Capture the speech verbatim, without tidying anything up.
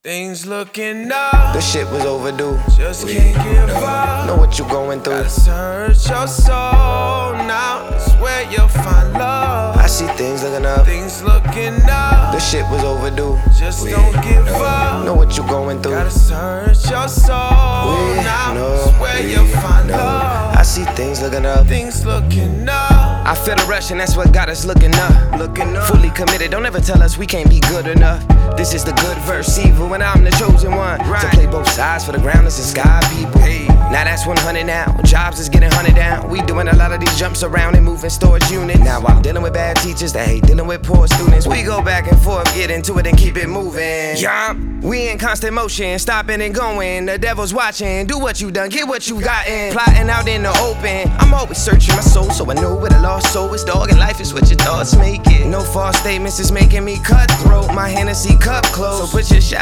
Things looking up, the shit was overdue. just can't give up. Know what you going through. Gotta search your soul now, it's where you'll find love. I see things looking up, Things looking up, the shit was overdue. just don't give up. Know what you going through. Gotta search your soul We now, know, it's where we you'll find know. love. I see things looking up. Things looking up, I feel the rush and that's what got us looking up. Looking up. Fully committed, don't ever tell us we can't be good enough. This is the good verse, evil, and I'm the chosen one. Right. To play both sides for the groundless and sky people. Hey. Now that's one hundred now, jobs is getting hunted down. We doing a lot of these jumps around and moving storage units. Now I'm dealing with bad teachers that hate dealing with poor students. We go back and forth, get into it and keep it moving. Yeah, we in constant motion, stopping and going. The devil's watching, do what you done, get what you gotten. Plotting out in the open, I'm always searching my soul, so I know where the lost soul is. Dog, and life is what your thoughts make it. No false statements is making me cutthroat. My Hennessy cup close, so put your shot